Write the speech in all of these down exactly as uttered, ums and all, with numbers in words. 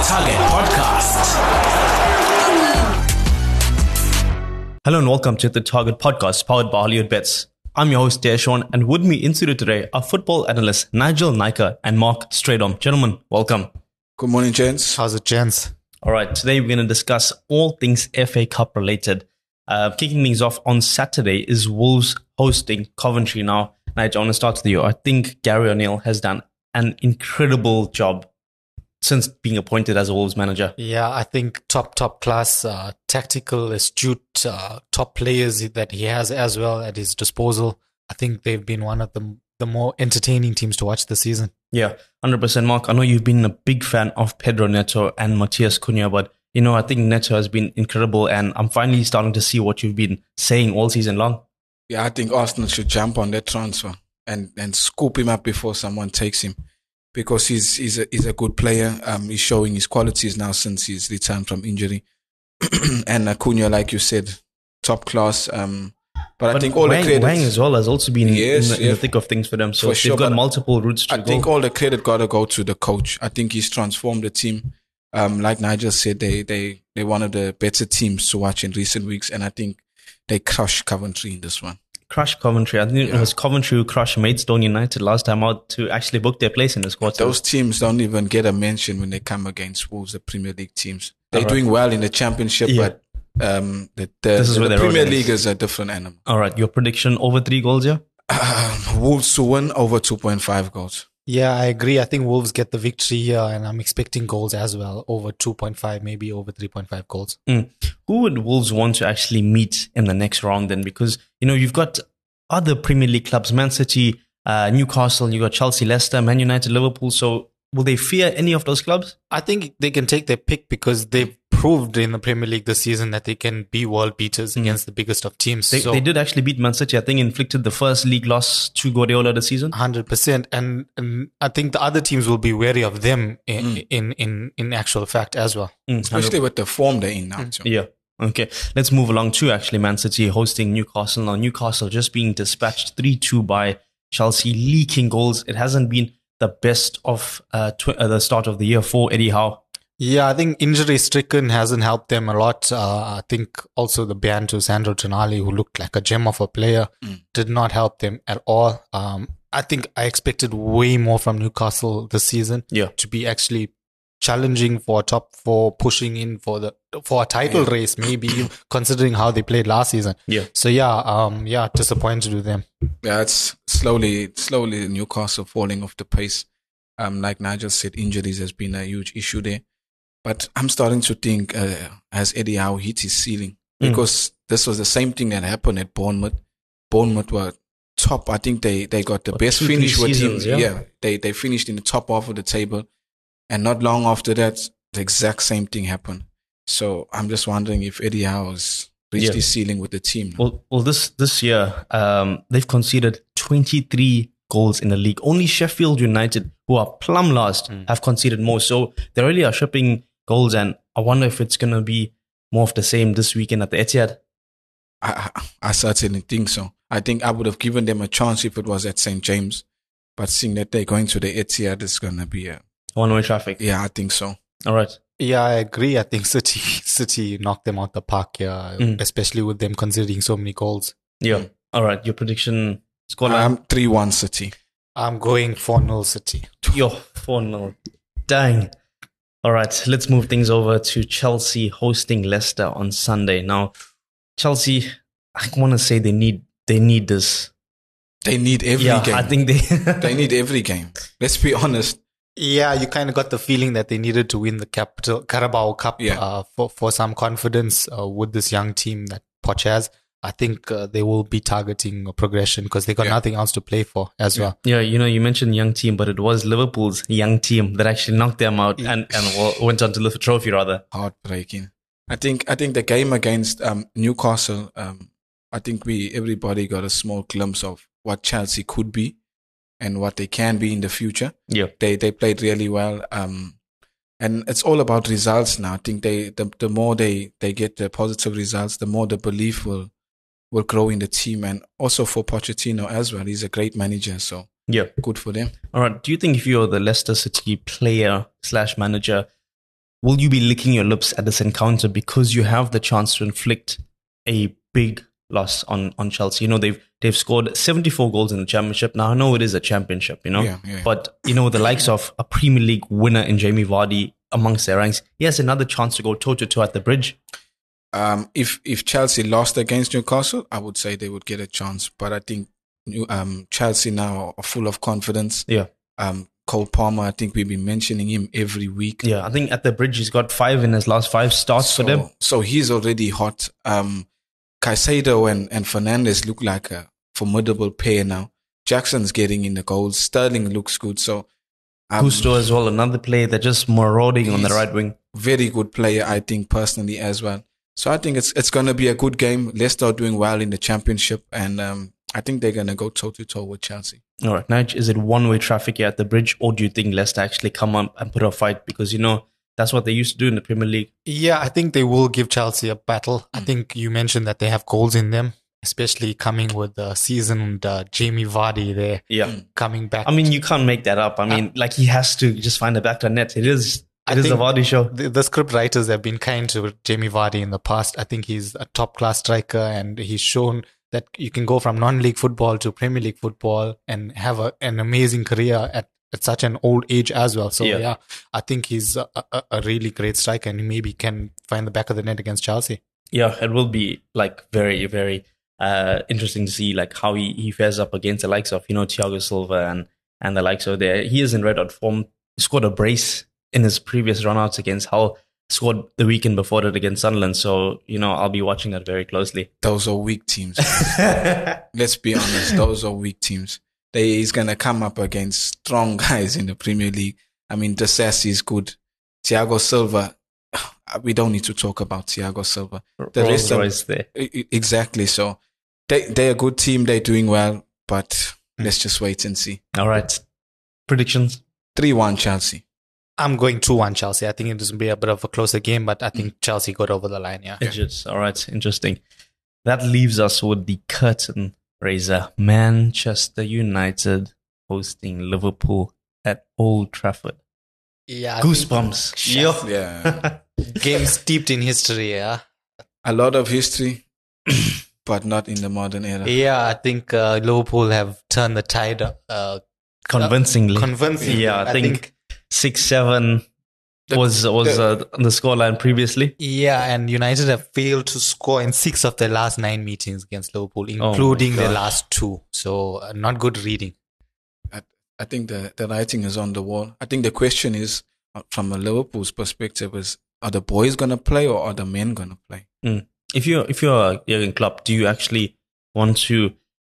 Target Podcast. Hello and welcome to the Target Podcast, powered by Hollywood Bets. I'm your host, Deshaun, and with me in studio today are football analysts Nigel Nika and Mark Stradom. Gentlemen, welcome. Good morning, gents. How's it, gents? All right, today we're going to discuss all things F A Cup related. Uh, kicking things off on Saturday is Wolves hosting Coventry. Now, Nigel, I want to start with you. I think Gary O'Neill has done an incredible job since being appointed as a Wolves manager. Yeah, I think top, top class, uh, tactical, astute, uh, top players that he has as well at his disposal. I think they've been one of the, the more entertaining teams to watch this season. Yeah, one hundred percent, Mark. I know you've been a big fan of Pedro Neto and Matias Cunha, but, you know, I think Neto has been incredible, and I'm finally starting to see what you've been saying all season long. Yeah, I think Arsenal should jump on that transfer and, and scoop him up before someone takes him. Because he's he's a, he's a good player. Um, he's showing his qualities now since he's returned from injury. And Acuna, like you said, top class. Um, but, but I think all Wang, the credit, Wang as well has also been yes, in, the, in yeah, the thick of things for them. So for they've sure, got but multiple routes to I go. think all the credit got to go to the coach. I think he's transformed the team. Um, like Nigel said, they they they're one of the better teams to watch in recent weeks, and I think they crushed Coventry in this one. Crush Coventry. I think Yeah. it was Coventry who crushed Maidstone United last time out to actually book their place in the squad. Those teams don't even get a mention when they come against Wolves, the Premier League teams. They're All right. doing well in the Championship, Yeah. but um, the, the, This is the, where the their Premier road League ends. is a different animal. All right, your prediction over three goals, yeah? Um, Wolves to win over two point five goals. Yeah, I agree. I think Wolves get the victory here, and I'm expecting goals as well, over two point five, maybe over three point five goals. Mm. Who would Wolves want to actually meet in the next round then? Because, you know, you've got other Premier League clubs, Man City, uh, Newcastle, you've got Chelsea, Leicester, Man United, Liverpool. So will they fear any of those clubs? I think they can take their pick because they've proved in the Premier League this season that they can be world beaters against the biggest of teams. They, so, they did actually beat Man City. I think inflicted the first league loss to Guardiola this season. one hundred percent. And, and I think the other teams will be wary of them in, Mm. in, in, in actual fact as well. Mm, Especially with the form they're in now. Too. Yeah. Okay. Let's move along to actually Man City hosting Newcastle. Now, Newcastle just being dispatched three two by Chelsea, leaking goals. It hasn't been the best of uh, tw- uh, the start of the year for Eddie Howe. Yeah, I think injury stricken hasn't helped them a lot. Uh, I think also the ban to Sandro Tonali, who looked like a gem of a player, Mm. did not help them at all. Um, I think I expected way more from Newcastle this season. Yeah. To be actually challenging for a top four, pushing in for the for a title Yeah. race, maybe considering how they played last season. Yeah. So yeah, um, yeah, disappointed with them. Yeah, it's slowly, slowly Newcastle falling off the pace. Um, like Nigel said, injuries has been a huge issue there. But I'm starting to think, uh, has Eddie Howe hit his ceiling? Mm. Because this was the same thing that happened at Bournemouth. Bournemouth were top. I think they, they got the What, best two, three finish with him. seasons, yeah? they, they finished in the top half of the table. And not long after that, the exact same thing happened. So I'm just wondering if Eddie Howe has reached Yeah. his ceiling with the team. Well, well, this this year, um, they've conceded twenty-three goals in the league. Only Sheffield United, who are plumb last, Mm. have conceded more. So they really are shipping goals, and I wonder if it's going to be more of the same this weekend at the Etihad. I, I, I certainly think so. I think I would have given them a chance if it was at Saint James. But seeing that they're going to the Etihad, it's going to be a... One-way traffic. Yeah, I think so. All right. Yeah, I agree. I think City City knocked them out the park here, Mm. especially with them conceding so many goals. Yeah. Mm. All right. Your prediction, scoreline? I'm three one City. I'm going four nil City. Yo, four nil. Dang. All right, let's move things over to Chelsea hosting Leicester on Sunday. Now, Chelsea, I want to say they need they need this. They need every yeah, game. I think they They need every game. Let's be honest. Yeah, you kind of got the feeling that they needed to win the Capital Carabao Cup Yeah. uh, for for some confidence uh, with this young team that Poch has. I think uh, they will be targeting a progression because they got Yeah. nothing else to play for as well. Yeah, you know, you mentioned young team, but it was Liverpool's young team that actually knocked them out and, and well, went on to lift a trophy, rather. Heartbreaking. I think I think the game against um, Newcastle, um, I think we everybody got a small glimpse of what Chelsea could be and what they can be in the future. Yeah. They they played really well. Um, and it's all about results now. I think they the, the more they, they get the positive results, the more the belief will will grow in the team, and also for Pochettino as well. He's a great manager, so Yeah. good for them. All right. Do you think if you're the Leicester City player slash manager, will you be licking your lips at this encounter because you have the chance to inflict a big loss on, on Chelsea? You know, they've they've scored seventy-four goals in the championship. Now, I know it is a championship, you know, Yeah, yeah. but, you know, the likes of a Premier League winner in Jamie Vardy amongst their ranks, he has another chance to go toe-to-toe at the Bridge. Um, if if Chelsea lost against Newcastle, I would say they would get a chance. But I think New- um, Chelsea now are full of confidence. Yeah. Um, Cole Palmer, I think we've been mentioning him every week. Yeah, I think at the Bridge, he's got five in his last five starts So, for them. so he's already hot. Um, Caicedo and, and Fernandes look like a formidable pair now. Jackson's getting in the goals. Sterling looks good. So um, Gusto as well, another player that's just marauding on the he's- right wing. very good player, I think, personally as well. So I think it's it's going to be a good game. Leicester are doing well in the championship, and um, I think they're going to go toe-to-toe with Chelsea. All right, Nige, is it one-way traffic here at the Bridge, or do you think Leicester actually come up and put up a fight? Because, you know, that's what they used to do in the Premier League. Yeah, I think they will give Chelsea a battle. I think you mentioned that they have goals in them, especially coming with the seasoned uh, Jamie Vardy there Yeah. coming back. I mean, you can't make that up. I mean, like, he has to just find a back to net. It is, I it is a think Vardy show. The, the script writers have been kind to Jamie Vardy in the past. I think he's a top class striker, and he's shown that you can go from non-league football to Premier League football and have a, an amazing career at, at such an old age as well. So Yeah. yeah, I think he's a, a, a really great striker, and he maybe can find the back of the net against Chelsea. Yeah, it will be, like, very, very uh, interesting to see, like, how he, he fares up against the likes of, you know, Thiago Silva and, and the likes of there. He is in red hot form. He scored a brace in his previous runouts against Hull, scored the weekend before that against Sunderland. So, you know, I'll be watching that very closely. Those are weak teams. Let's be honest. Those are weak teams. They, he's going to come up against strong guys in the Premier League. I mean, Disasi is good. Thiago Silva, we don't need to talk about Thiago Silva. The Rolls rest of- Royce there. I- I- Exactly. So they, they're a good team. They're doing well, but let's just wait and see. All right. Predictions? three one Chelsea. I'm going two one Chelsea. I think it will be a bit of a closer game, but I think Chelsea got over the line, yeah. Edges. All right. Interesting. That leaves us with the curtain raiser. Manchester United hosting Liverpool at Old Trafford. Yeah. I think Goosebumps. Yo. Yeah. game steeped in history, yeah. A lot of history, but not in the modern era. Yeah, I think uh, Liverpool have turned the tide uh, Convincingly. convincingly. Yeah, I, think, six seven The- was was the- uh, on the scoreline previously. Yeah, and United have failed to score in six of their last nine meetings against Liverpool, my including their gosh. last two. So uh, not good reading. I think the, the writing is on the wall. I think the question is, uh, from a Liverpool's perspective, is are the boys going to play or are the men going to play? If you're if you're Jurgen Klopp, do you actually want to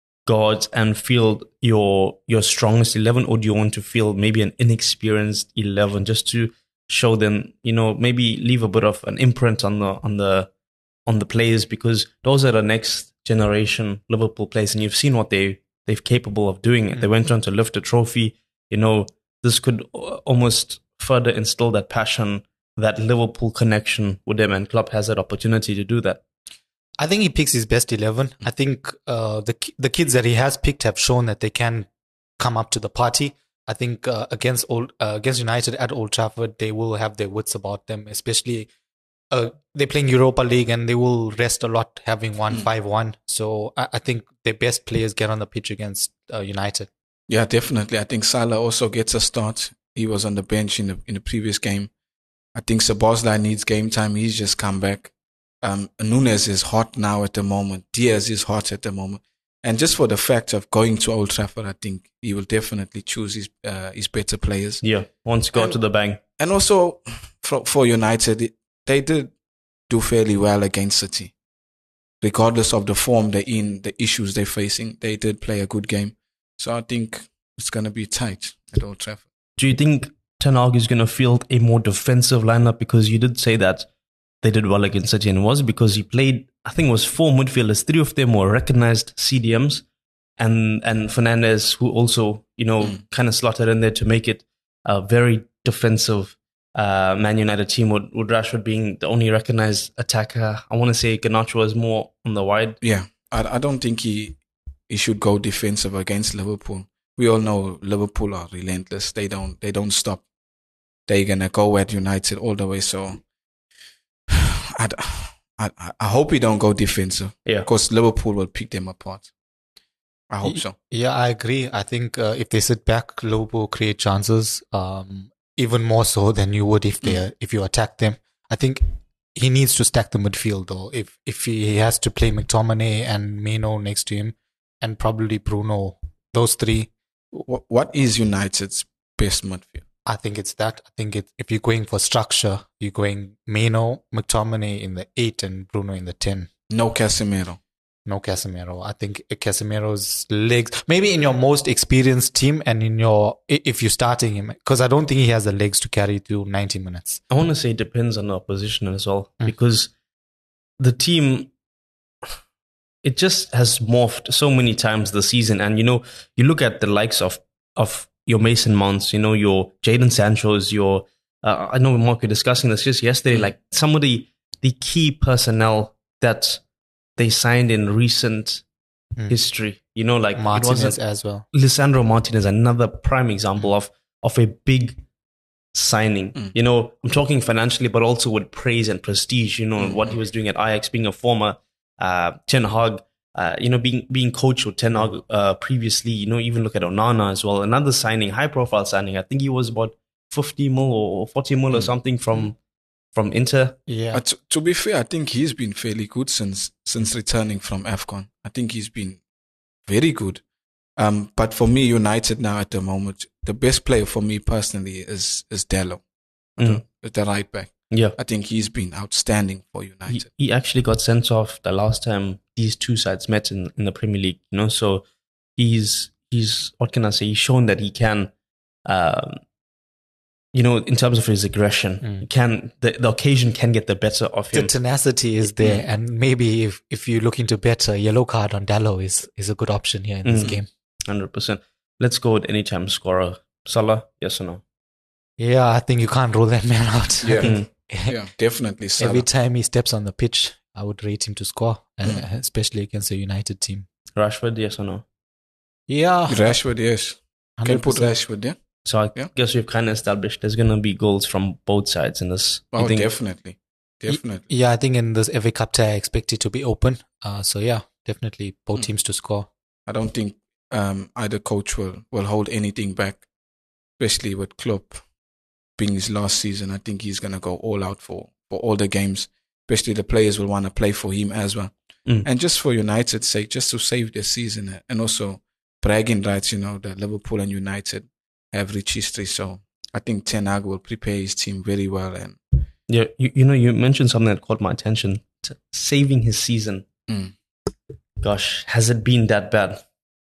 go out and field your your strongest eleven, or do you want to field maybe an inexperienced eleven just to show them, you know, maybe leave a bit of an imprint on the on the on the players, because those are the next generation Liverpool players, and you've seen what they they're capable of doing. Mm-hmm. They went on to lift a trophy. You know, this could almost further instill that passion, that Liverpool connection with them, and Klopp has that opportunity to do that. I think he picks his best eleven. I think uh, the the kids that he has picked have shown that they can come up to the party. I think uh, against old uh, against United at Old Trafford, they will have their wits about them. Especially uh, they're playing Europa League, and they will rest a lot, having won five one. So I, I think their best players get on the pitch against uh, United. Yeah, definitely. I think Salah also gets a start. He was on the bench in the in the previous game. I think Szoboszlai needs game time. He's just come back. Um, Nunes is hot now at the moment. Diaz is hot at the moment. And just for the fact of going to Old Trafford, I think he will definitely choose his uh, his better players. Yeah, wants to go And- to the bang. And also for, for United, it, they did do fairly well against City. Regardless of the form they're in, the issues they're facing, they did play a good game. So I think it's going to be tight at Old Trafford. Do you think Ten Hag is going to field a more defensive lineup? Because you did say that they did well against City, and it was because he played, I think it was four midfielders. Three of them were recognized C D Ms, and and Fernandes, who also, you know, mm. kind of slotted in there to make it a very defensive uh, Man United team, with, with Rashford being the only recognized attacker. I want to say Garnacho was more on the wide. Yeah, I, I don't think he he should go defensive against Liverpool. We all know Liverpool are relentless. They don't they don't stop. they're gonna go at United all the way. So I, I, I hope we don't go defensive. Yeah. Because Liverpool will pick them apart. I hope so. Yeah, I agree. I think uh, if they sit back, Liverpool create chances, um, even more so than you would if they mm. if you attack them. I think he needs to stack the midfield though. If if he has to play McTominay and Meno next to him, and probably Bruno, those three. What what is United's best midfield? I think it's that. I think it, if you're going for structure, you're going Meno, McTominay in the eight, and Bruno in the ten. No Casemiro. No Casemiro. I think Casemiro's legs, maybe in your most experienced team and in your, if you're starting him, because I don't think he has the legs to carry through ninety minutes. I want to say it depends on the opposition as well, mm. because the team, it just has morphed so many times this season. And, you know, you look at the likes of, of your Mason Mounts, you know, your Jadon Sancho's, your, uh, I know, Mark, we were discussing this just yesterday, mm. like some of the, the key personnel that they signed in recent mm. history, you know, like Martinez as well. Lisandro Martinez, another prime example mm. of, of a big signing. Mm. You know, I'm talking financially, but also with praise and prestige, you know, mm. what he was doing at Ajax, being a former uh, Ten Hag, uh, you know, being being coach with Ten Hag uh, previously, you know, even look at Onana as well. Another signing, high profile signing. I think he was about fifty mil or forty mil mm. or something from... Mm. From Inter, yeah. Uh, to, to be fair, I think he's been fairly good since since returning from AFCON. I think he's been very good. Um, but for me, United now at the moment, the best player for me personally is is Dalot, mm. the, the right back. Yeah, I think he's been outstanding for United. He, he actually got sent off the last time these two sides met in, in the Premier League. You know, so he's he's what can I say? He's shown that he can. Um, You know, in terms of his aggression, mm. can the, the occasion can get the better of him. The tenacity is there, mm. and maybe if, if you're looking to bet, a yellow card on Dalot is, is a good option here in this mm. game. one hundred percent. Let's go with anytime scorer. Salah, yes or no? Yeah, I think you can't rule that man out. Yeah, mm. yeah, definitely. Salah. Every time he steps on the pitch, I would rate him to score, mm. uh, especially against a United team. Rashford, yes or no? Yeah, Rashford, yes. one hundred percent. Can put Rashford there. So I yeah. guess we've kind of established there's going to be goals from both sides in this. Oh, definitely. Definitely. Yeah, I think in this F A Cup tie, I expect it to be open. Uh, so yeah, definitely both mm. teams to score. I don't think um, either coach will, will hold anything back, especially with Klopp being his last season. I think he's going to go all out for, for all the games, especially the players will want to play for him as well. Mm. And just for United's sake, just to save their season and also bragging rights, you know, that Liverpool and United have rich history, so I think Ten Hag will prepare his team very well. And yeah, you, you know, you mentioned something that caught my attention: saving his season. Mm. Gosh, has it been that bad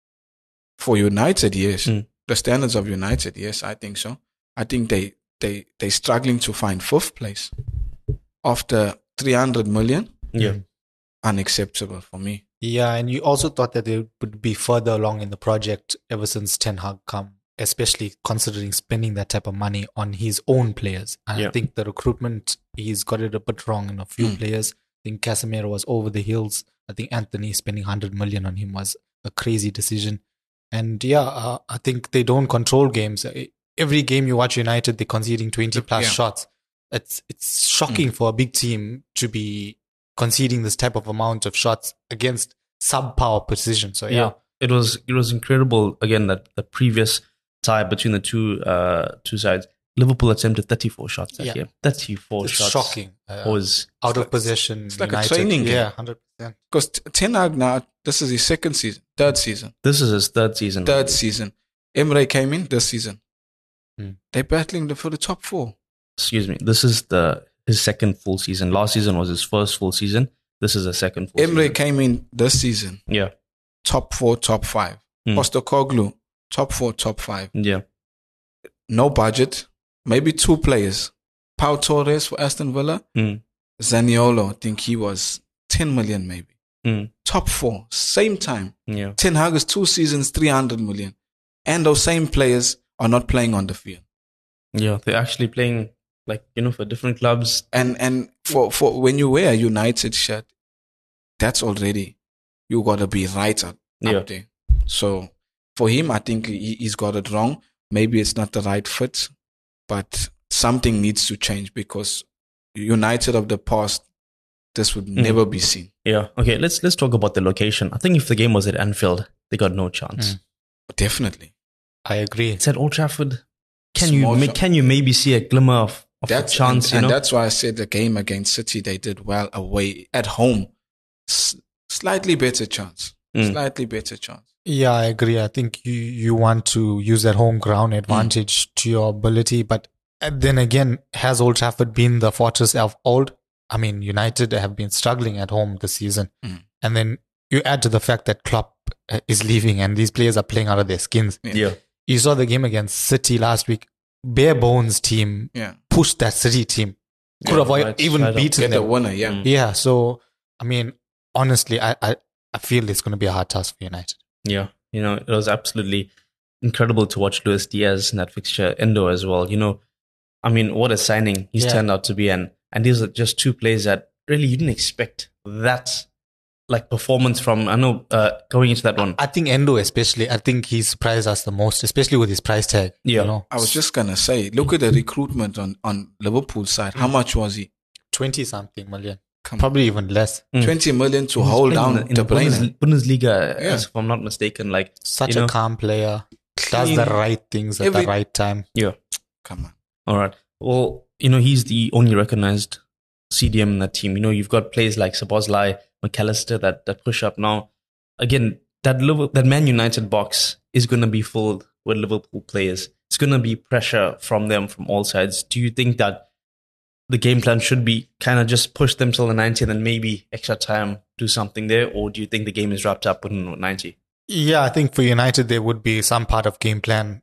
for United? Yes, mm. the standards of United. Yes, I think so. I think they they they struggling to find fifth place after three hundred million. Yeah, unacceptable for me. Yeah, and you also thought that they would be further along in the project ever since Ten Hag come. Especially considering spending that type of money on his own players. And yeah. I think the recruitment, he's got it a bit wrong in a few mm. players. I think Casemiro was over the hills. I think Anthony spending one hundred million on him was a crazy decision. And yeah, uh, I think they don't control games. Every game you watch United, they're conceding twenty plus yeah. shots. It's, it's shocking mm. for a big team to be conceding this type of amount of shots against subpar precision. So yeah. yeah. It was, it was incredible, again, that the previous tie between the two uh, two sides. Liverpool attempted thirty-four shots that yeah. game. thirty-four it's shots. Shocking. Uh, was out of possession. It's like United. a training game. Yeah, one hundred percent. Because Ten Hag now, this is his second season, third season. This is his third season. Third right? season. Emre came in this season. Hmm. They're battling for the top four. Excuse me. This is the his second full season. Last season was his first full season. This is a second full Emre season. came in this season. Yeah. Top four, top five. Mm. Postecoglou, top four, top five. Yeah. No budget. Maybe two players. Pau Torres for Aston Villa. Mm. Zaniolo, I think he was ten million maybe. Mm. Top four, same time. Yeah. Ten Hag is two seasons, three hundred million. And those same players are not playing on the field. Yeah, they're actually playing, like, you know, for different clubs. And and for, for when you wear a United shirt, that's already, you got to be right up, yeah. up there. So for him, I think he, he's got it wrong. Maybe it's not the right fit, but something needs to change because United of the past, this would mm. never be seen. Yeah. Okay. Let's let's talk about the location. I think if the game was at Anfield, they got no chance. Mm. Definitely, I agree. It's at Old Trafford. Can Small you ma- can you maybe see a glimmer of, of a chance? And, you and know? that's why I said the game against City they did well away. At home, s- slightly better chance. Mm. Slightly better chance. Yeah, I agree. I think you, you want to use that home ground advantage mm. to your ability. But then again, has Old Trafford been the fortress of old? I mean, United have been struggling at home this season. Mm. And then you add to the fact that Klopp is leaving and these players are playing out of their skins. Yeah. yeah. You saw the game against City last week. Bare bones team yeah. pushed that City team. Could yeah, have right, even right beaten Get them. the winner, yeah. Mm. Yeah, so, I mean, honestly, I, I, I feel it's going to be a hard task for United. Yeah, you know, it was absolutely incredible to watch Luis Diaz in that fixture, Endo as well. You know, I mean, what a signing he's yeah. turned out to be. And, and these are just two players that really you didn't expect that like performance from, I know, uh, going into that one. I think Endo especially, I think he surprised us the most, especially with his price tag. Yeah. You know? I was just going to say, look at the recruitment on, on Liverpool's side. How much was he? twenty something million. Come Probably on. Even less. Mm. twenty million to he's hold down in the, in the Bundes, Bundesliga, yeah. as if I'm not mistaken. Like Such you a know, calm player. Does the right things at Every, the right time. Yeah. Come on. All right. Well, you know, he's the only recognized C D M in that team. You know, you've got players like Szoboszlai, McAllister that, that push up now. Again, that Liverpool, that Man United box is going to be filled with Liverpool players. It's going to be pressure from them from all sides. Do you think that the game plan should be kind of just push them till the ninety and then maybe extra time, do something there? Or do you think the game is wrapped up within ninety? Yeah, I think for United, there would be some part of game plan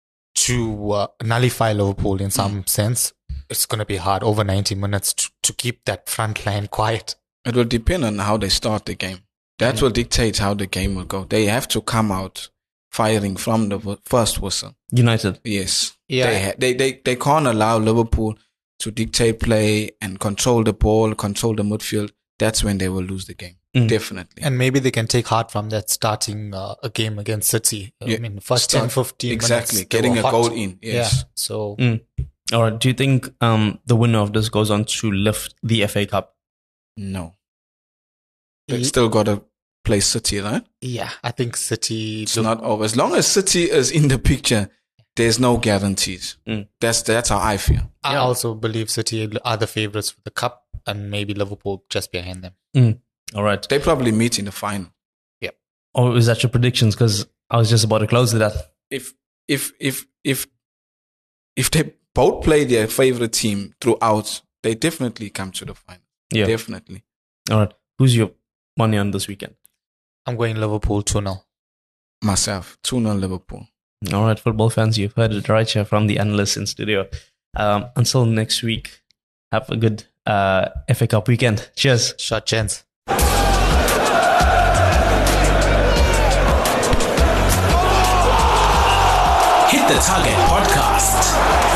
to uh, nullify Liverpool in some mm. sense. It's going to be hard over ninety minutes to, to keep that front line quiet. It will depend on how they start the game. That mm. will dictate how the game will go. They have to come out firing from the first whistle. United? Yes. Yeah. They, ha- they, they, they can't allow Liverpool to dictate play and control the ball, control the midfield. That's when they will lose the game. Mm. Definitely. And maybe they can take heart from that starting uh, a game against City. Yeah. I mean, first Start, ten, fifteen exactly. minutes. Getting a hot. goal in. Yes. Yeah. So. Mm. All right. Do you think um, the winner of this goes on to lift the F A Cup? No. They still got to play City, right? Yeah. I think City. It's not over. As long as City is in the picture, there's no guarantees. Mm. That's that's how I feel. I yeah. also believe City are the favourites for the cup and maybe Liverpool just behind them. Mm. All right. They probably meet in the final. Yeah. Or is that your predictions? Because I was just about to close with that. If if if if if they both play their favourite team throughout, they definitely come to the final. Yeah. Definitely. All right. Who's your money on this weekend? I'm going Liverpool two nil. Myself, two nil Liverpool. All right, football fans, you've heard it right here from the analysts in studio. Um, until next week, have a good uh, F A Cup weekend. Cheers. Shot chance. Hit the Target Podcast.